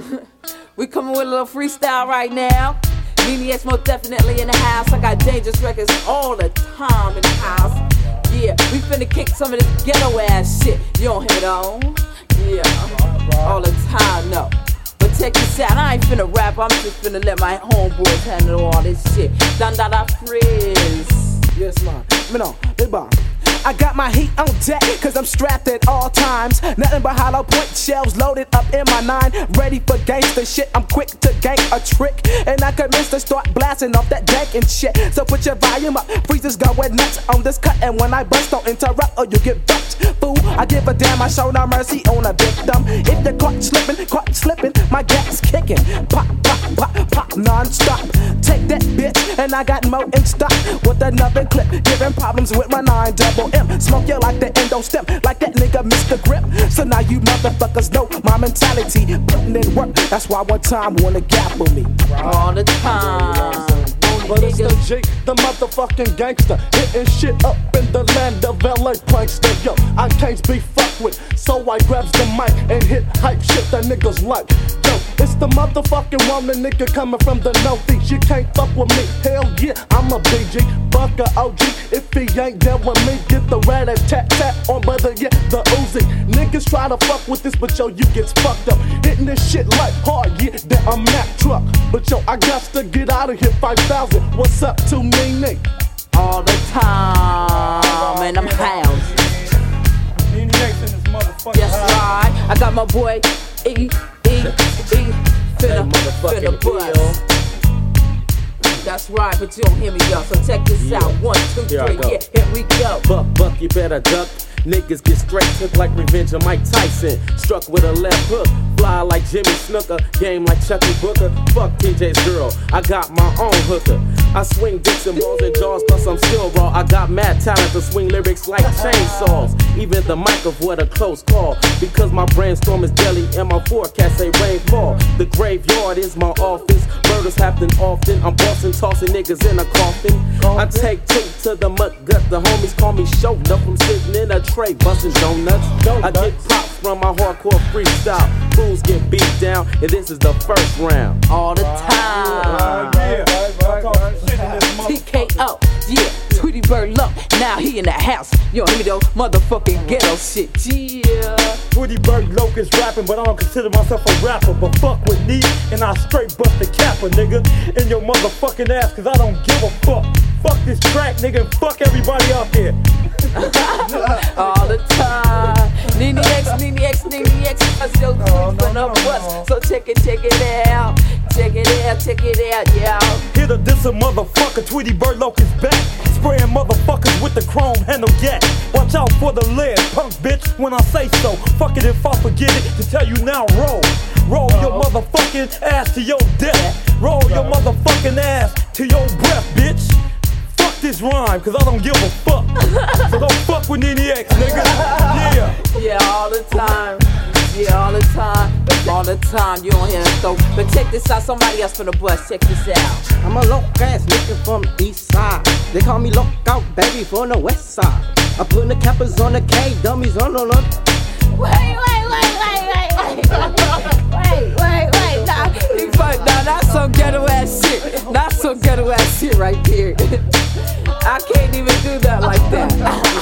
We coming with a little freestyle right now. Nene X most definitely in the house. I got dangerous records all the time in the house. Yeah, we finna kick some of this ghetto ass shit. You don't hit on? Yeah, all the time, no. But check this out, I ain't finna rap. I'm just finna let my homeboys handle all this shit. Dandada Frizz. Yes, man. No, they bomb. I got my heat on deck, cause I'm strapped at all times. Nothing but hollow point shells loaded up in my 9. Ready for gangster shit, I'm quick to gang a trick. And I commence to start blasting off that dank and shit. So put your volume up, freezers going nuts on this cut. And when I bust, don't interrupt or you get bucked. Fool, I give a damn, I show no mercy on a victim. If you're caught slipping, my gas kicking. Pop, pop, pop, pop, non-stop. Take that bitch, and I got more in stock. With another clip, giving problems with my 9-double M. Smoke you like the endo stem, like that nigga Mr. Grip. So now you motherfuckers know my mentality. Putting in work, that's why one time wanna gap with me. All the time. But it's the G, the motherfucking gangster, hitting shit up in the land of LA prankster. Yo, I can't be fucked with, so I grabs the mic and hit hype shit that niggas like. Yo, it's the motherfucking woman nigga coming from the northeast. You can't fuck with me, hell yeah, I'm a BG, Bucker OG. If he ain't there with me, get the rat-a-tat-tat on brother, yeah, the Uzi. Niggas try to fuck with this, but yo, you gets fucked up. Hitting this shit like hard, yeah, that a Mack truck. But yo, I got to get out of here, 5,000. What's up to Nene? All the time, and I'm housed. Nene X in this motherfucker. Yes, right. I got my boy E finna bust. That's right, but you don't hear me, y'all. So check this out. 1, 2, 3, yeah, here we go. Buck, you better duck. Niggas get straight took like Revenge of Mike Tyson. Struck with a left hook, fly like Jimmy Snooker, game like Chucky Booker. Fuck TJ's girl, I got my own hooker. I swing dicks and balls and jaws, plus I'm still raw. I got mad talent to swing lyrics like chainsaws. Even the mic avoid a close call, because my brainstorm is deadly and my forecast say rainfall. The graveyard is my office, murders happen often. I'm bossing, tossing niggas in a coffin. I take 2 to the mud gut, the homies call me show up. I'm sitting in a tray busting donuts. I get props from my hardcore freestyle. Fools get beat down, and this is the first round. All the time. TKO, yeah, Tweety Bird Lump. Now he in the house. You don't hear me though, motherfucking ghetto shit. Yeah. Tweety Bird Locust rapping, but I don't consider myself a rapper. But fuck with me, and I straight bust the capper, nigga, in your motherfucking ass, cause I don't give a fuck. Fuck this track, nigga, and fuck everybody out there. All the time. Nene X, cause your tweets finna bust. So check it out. Check it out, yeah. Hit a diss a motherfucker, Tweety Bird Locust back. Spraying motherfuckers with the chrome handle gat. Watch out for the lead, punk bitch, when I say so. Fuck it if I forget it, to tell you now, roll. Roll your motherfucking ass to your death. Roll your motherfucking ass to your breath, bitch. Fuck this rhyme, cause I don't give a fuck. So don't fuck with Nene X, nigga. Yeah. Yeah, all the time. Yeah, all the time. All the time, you don't hear us though. But check this out, somebody else finna bust. Check this out. I'm a low ass nigga from the east side. They call me Lookout Baby from the west side. I'm putting the cappers on the K, dummies on the look. Wait. Nah, that's some ghetto ass shit. That's some ghetto ass shit right there. I can't even do that like that.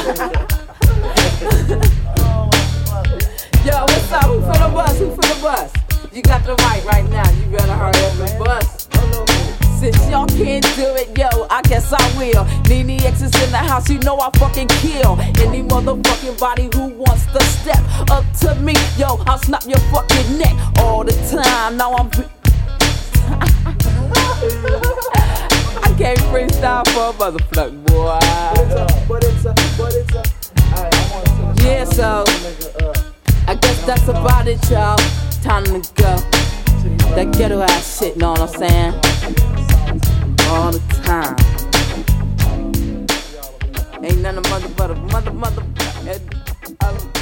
Yo, what's up? Who finna bust? You got the mic right now. You better hurry up and bust. Since y'all can't do it, yo, I guess I will. Nene X is in the house, you know I fucking kill any motherfucking body who wants to step up to me. Yo, I'll snap your fucking neck all the time. Now I'm I can't freestyle for a motherfucker, boy. But it's a. Yeah, so I guess that's about it, y'all. Time to go. That ghetto ass shit, know what I'm saying? All the time. Ain't none of mother.